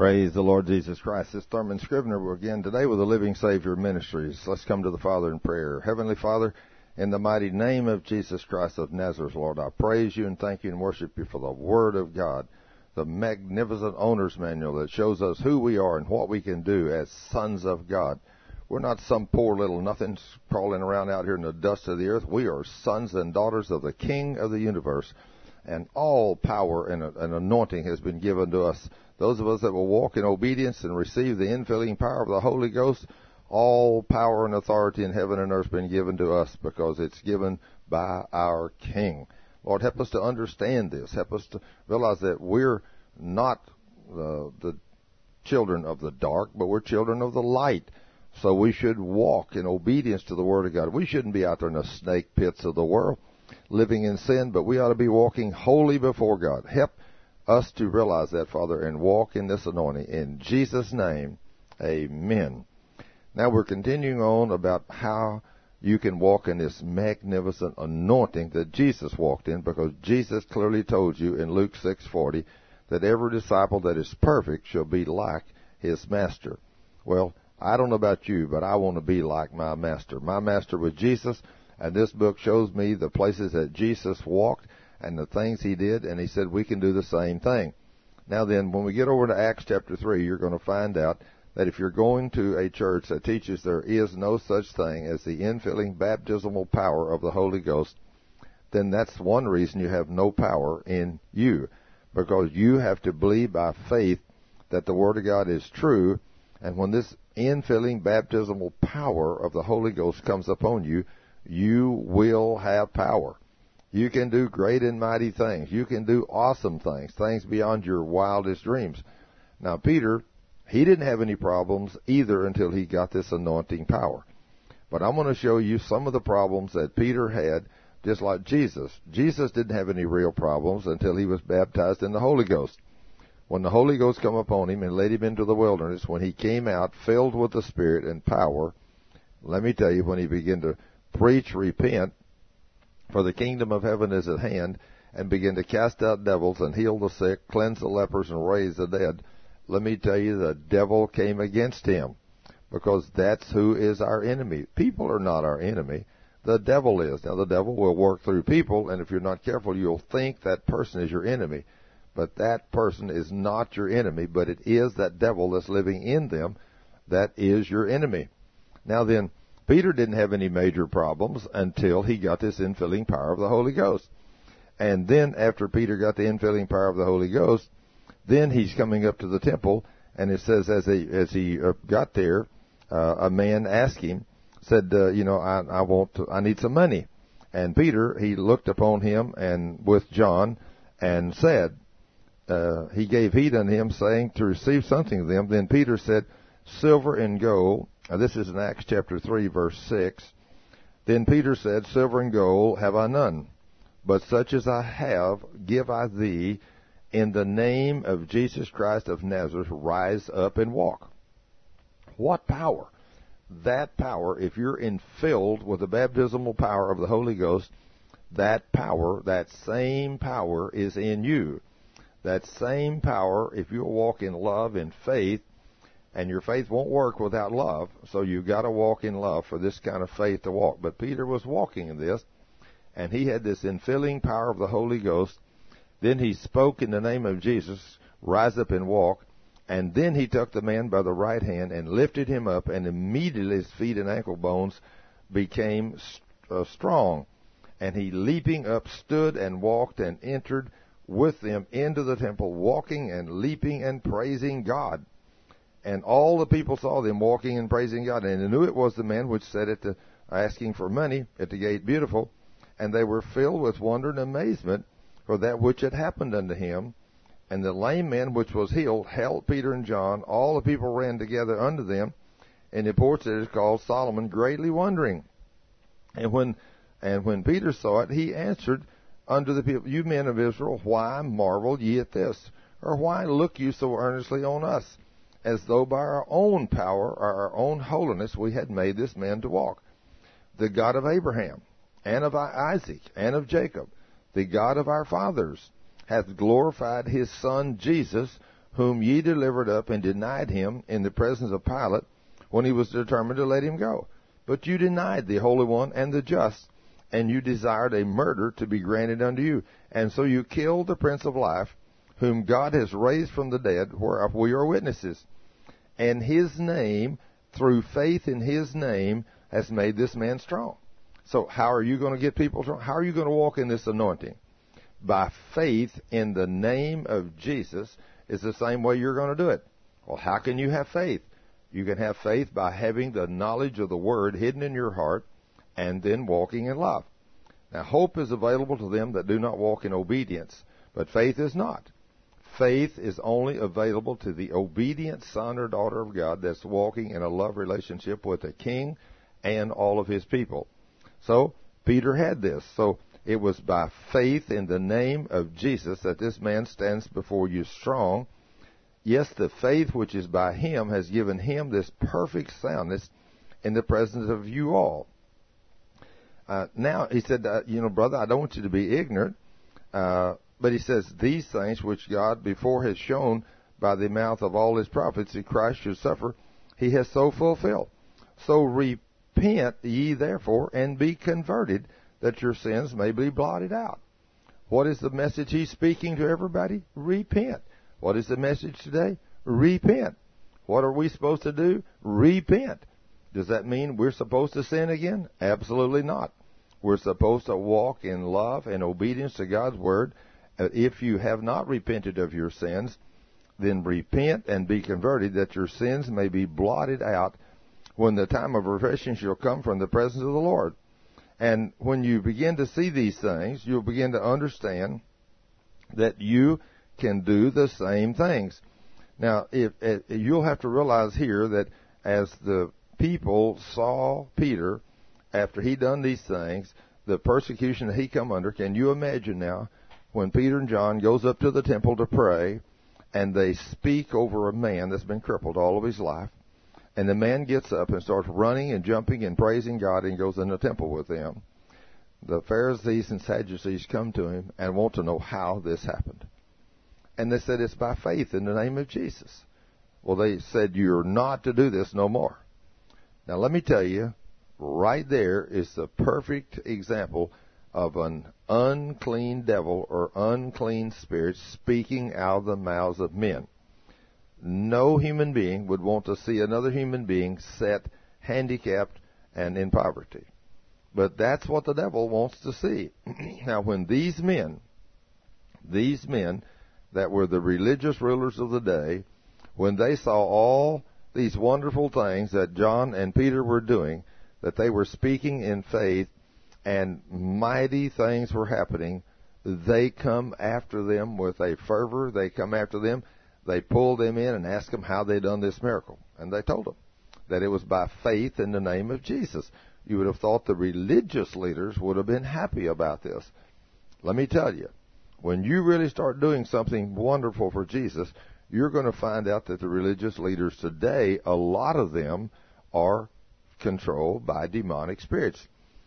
Praise the Lord Jesus Christ. This is Thurman Scrivener. We're again today with the Living Savior Ministries. Let's come to the Father in prayer. Heavenly Father, in the mighty name of Jesus Christ of Nazareth, Lord, I praise you and thank you and worship you for the Word of God, the magnificent owner's manual that shows us who we are and what we can do as sons of God. We're not some poor little nothings crawling around out here in the dust of the earth. We are sons and daughters of the King of the universe, and all power and anointing has been given to us. Those of us that will walk in obedience and receive the infilling power of the Holy Ghost, all power and authority in heaven and earth has been given to us because it's given by our King. Lord, help us to understand this. Help us to realize that we're not the children of the dark, but we're children of the light. So we should walk in obedience to the Word of God. We shouldn't be out there in the snake pits of the world living in sin, but we ought to be walking holy before God. Help us to realize that, Father, and walk in this anointing. In Jesus' name, amen. Now we're continuing on about how you can walk in this magnificent anointing that Jesus walked in, because Jesus clearly told you in Luke 6:40 that every disciple that is perfect shall be like his master. Well, I don't know about you, but I want to be like my master. My master was Jesus, and this book shows me the places that Jesus walked and the things he did, and he said we can do the same thing. Now then, when we get over to Acts chapter 3, you're going to find out that if you're going to a church that teaches there is no such thing as the infilling baptismal power of the Holy Ghost, then that's one reason you have no power in you, because you have to believe by faith that the Word of God is true, and when this infilling baptismal power of the Holy Ghost comes upon you, you will have power. You can do great and mighty things. You can do awesome things, things beyond your wildest dreams. Now, Peter, he didn't have any problems either until he got this anointing power. But I'm going to show you some of the problems that Peter had, just like Jesus. Jesus didn't have any real problems until he was baptized in the Holy Ghost. When the Holy Ghost come upon him and led him into the wilderness, when he came out filled with the Spirit and power, let me tell you, when he began to preach, repent, for the kingdom of heaven is at hand, and begin to cast out devils and heal the sick, cleanse the lepers, and raise the dead, let me tell you, the devil came against him, because that's who is our enemy. People are not our enemy. The devil is. Now, the devil will work through people, and if you're not careful, you'll think that person is your enemy. But that person is not your enemy, but it is that devil that's living in them that is your enemy. Now then, Peter didn't have any major problems until he got this infilling power of the Holy Ghost. And then after Peter got the infilling power of the Holy Ghost, then he's coming up to the temple, and it says as he got there, a man asked him, said, I need some money. And Peter, he looked upon him and with John and said, he gave heed unto him, saying, to receive something of them. Then Peter said, silver and gold. Now, this is in Acts chapter 3, verse 6. Then Peter said, silver and gold have I none, but such as I have give I thee. In the name of Jesus Christ of Nazareth, rise up and walk. What power? That power, if you're infilled with the baptismal power of the Holy Ghost, that power, that same power is in you. That same power, if you'll walk in love and faith, and your faith won't work without love, so you've got to walk in love for this kind of faith to walk. But Peter was walking in this, and he had this infilling power of the Holy Ghost. Then he spoke in the name of Jesus, rise up and walk, and then he took the man by the right hand and lifted him up, and immediately his feet and ankle bones became strong. And he, leaping up, stood and walked and entered with them into the temple, walking and leaping and praising God. And all the people saw them walking and praising God, and they knew it was the man which sat at the asking for money at the gate beautiful. And they were filled with wonder and amazement for that which had happened unto him. And the lame man which was healed held Peter and John. All the people ran together unto them, and the porch that is called Solomon, greatly wondering. And when Peter saw it, he answered unto the people, you men of Israel, why marvel ye at this? Or why look you so earnestly on us, as though by our own power or our own holiness we had made this man to walk? The God of Abraham, and of Isaac, and of Jacob, the God of our fathers, hath glorified his Son Jesus, whom ye delivered up and denied him in the presence of Pilate when he was determined to let him go. But you denied the Holy One and the just, and you desired a murder to be granted unto you. And so you killed the Prince of Life, whom God has raised from the dead, whereof we are witnesses. And his name, through faith in his name, has made this man strong. So how are you going to get people strong? How are you going to walk in this anointing? By faith in the name of Jesus is the same way you're going to do it. Well, how can you have faith? You can have faith by having the knowledge of the Word hidden in your heart and then walking in love. Now, hope is available to them that do not walk in obedience, but faith is not. Faith is only available to the obedient son or daughter of God that's walking in a love relationship with the King and all of his people. So, Peter had this. So, it was by faith in the name of Jesus that this man stands before you strong. Yes, the faith which is by him has given him this perfect soundness in the presence of you all. Now, he said, brother, I don't want you to be ignorant. But he says, these things which God before has shown by the mouth of all his prophets that Christ should suffer, he has so fulfilled. So repent ye therefore and be converted, that your sins may be blotted out. What is the message he's speaking to everybody? Repent. What is the message today? Repent. What are we supposed to do? Repent. Does that mean we're supposed to sin again? Absolutely not. We're supposed to walk in love and obedience to God's Word. If you have not repented of your sins, then repent and be converted, that your sins may be blotted out when the time of refreshing shall come from the presence of the Lord. And when you begin to see these things, you'll begin to understand that you can do the same things. Now, you'll have to realize here that as the people saw Peter, after he done these things, the persecution that he come under, can you imagine now when Peter and John goes up to the temple to pray, and they speak over a man that's been crippled all of his life, and the man gets up and starts running and jumping and praising God and goes in the temple with them. The Pharisees and Sadducees come to him and want to know how this happened. And they said, it's by faith in the name of Jesus. Well, they said, you're not to do this no more. Now, let me tell you, right there is the perfect example of an unclean devil or unclean spirit speaking out of the mouths of men. No human being would want to see another human being set handicapped and in poverty. But that's what the devil wants to see. Now, when these men that were the religious rulers of the day, when they saw all these wonderful things that John and Peter were doing, that they were speaking in faith and mighty things were happening, they come after them with a fervor. They come after them. They pulled them in and asked them how they done this miracle. And they told them that it was by faith in the name of Jesus. You would have thought the religious leaders would have been happy about this. Let me tell you, when you really start doing something wonderful for Jesus, you're going to find out that the religious leaders today, a lot of them are controlled by demonic spirits.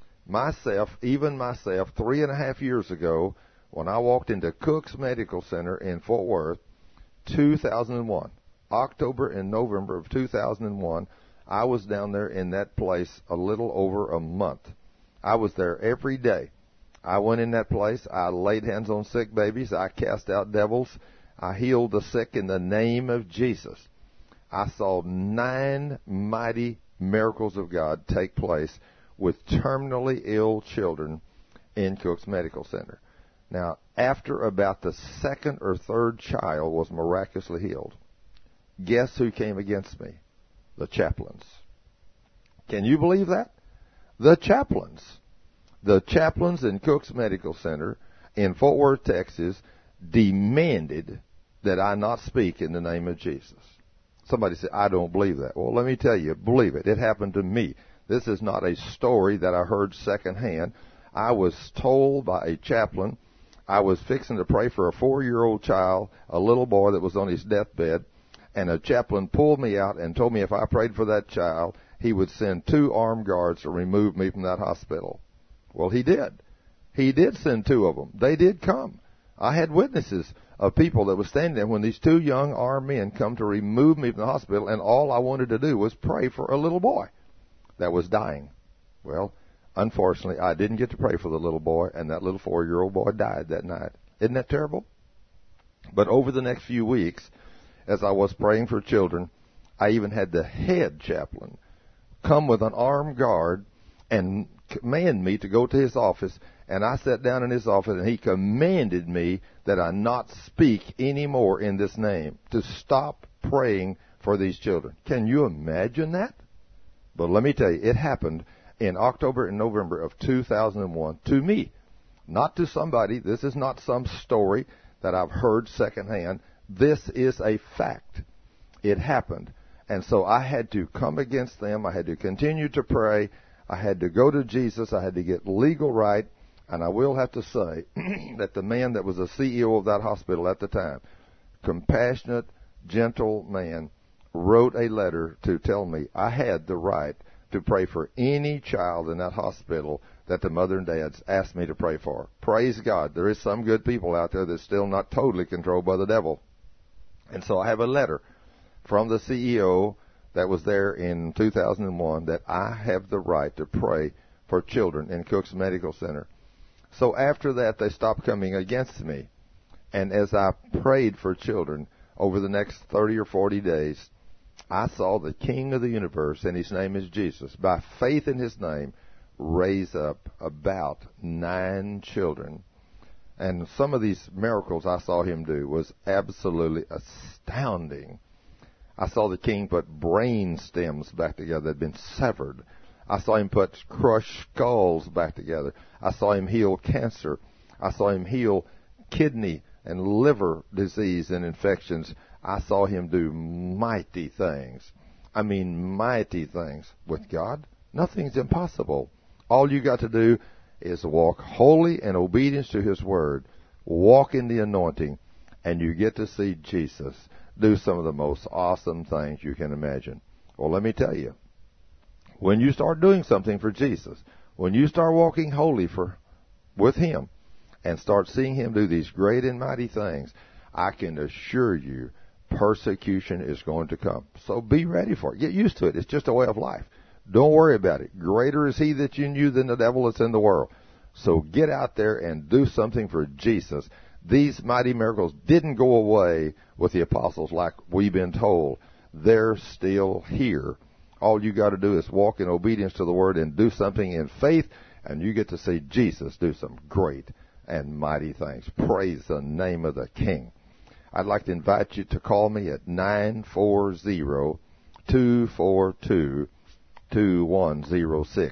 Even myself, 3.5 years ago, when I walked into Cook's Medical Center in Fort Worth, 2001, October and November of 2001, I was down there in that place a little over a month. I was there every day. I went in that place. I laid hands on sick babies. I cast out devils. I healed the sick in the name of Jesus. I saw 9 mighty miracles of God take place with terminally ill children in Cook's Medical Center. Now, after about the 2nd or 3rd child was miraculously healed, guess who came against me? The chaplains. Can you believe that? The chaplains. The chaplains in Cook's Medical Center in Fort Worth, Texas, demanded that I not speak in the name of Jesus. Somebody said, I don't believe that. Well, let me tell you, believe it. It happened to me. This is not a story that I heard secondhand. I was told by a chaplain. I was fixing to pray for a 4-year-old child, a little boy that was on his deathbed, and a chaplain pulled me out and told me if I prayed for that child, he would send 2 armed guards to remove me from that hospital. Well, he did. He did send 2 of them. They did come. I had witnesses of people that was standing there when these two young armed men come to remove me from the hospital, and all I wanted to do was pray for a little boy that was dying. Well, unfortunately, I didn't get to pray for the little boy, and that little 4-year-old boy died that night. Isn't that terrible? But over the next few weeks, as I was praying for children, I even had the head chaplain come with an armed guard and command me to go to his office. And I sat down in his office, and he commanded me that I not speak anymore in this name, to stop praying for these children. Can you imagine that? But let me tell you, it happened in October and November of 2001 to me, not to somebody. This is not some story that I've heard secondhand. This is a fact. It happened. And so I had to come against them. I had to continue to pray. I had to go to Jesus. I had to get legal right. And I will have to say that the man that was the CEO of that hospital at the time, compassionate, gentle man, wrote a letter to tell me I had the right to pray for any child in that hospital that the mother and dads asked me to pray for. Praise God. There is some good people out there that's still not totally controlled by the devil. And so I have a letter from the CEO that was there in 2001 that I have the right to pray for children in Cook's Medical Center. So after that, they stopped coming against me. And as I prayed for children over the next 30 or 40 days, I saw the King of the universe, and his name is Jesus, by faith in his name, raise up about 9 children. And some of these miracles I saw him do was absolutely astounding. I saw the King put brain stems back together that had been severed. I saw him put crushed skulls back together. I saw him heal cancer. I saw him heal kidney and liver disease and infections. I saw him do mighty things. I mean, mighty things. With God, nothing's impossible. All you got to do is walk holy in obedience to his word. Walk in the anointing, and you get to see Jesus do some of the most awesome things you can imagine. Well, let me tell you, when you start doing something for Jesus, when you start walking holy with him and start seeing him do these great and mighty things, I can assure you persecution is going to come. So be ready for it. Get used to it. It's just a way of life. Don't worry about it. Greater is he that's in you than the devil that's in the world. So get out there and do something for Jesus. These mighty miracles didn't go away with the apostles like we've been told. They're still here. All you got to do is walk in obedience to the word and do something in faith, and you get to see Jesus do some great and mighty things. Praise the name of the King. I'd like to invite you to call me at 940-242-2106.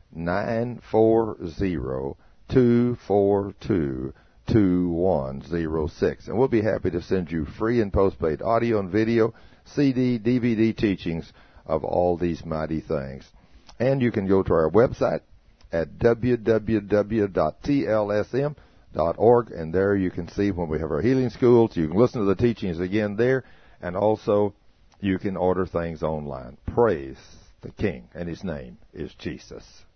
940-242-2106. And we'll be happy to send you free and postpaid audio and video, CD, DVD teachings of all these mighty things. And you can go to our website at www.tlsm.org, and there you can see when we have our healing schools. You can listen to the teachings again there, and also you can order things online. Praise the King, and his name is Jesus.